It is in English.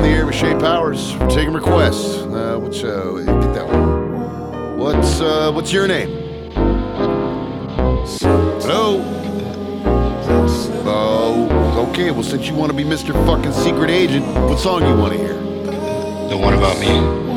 on the air with Shay Powers. We're taking requests. Get that one. What's your name? Hello? Oh, okay. Well, since you want to be Mr. fucking Secret Agent, what song you want to hear? The one about me.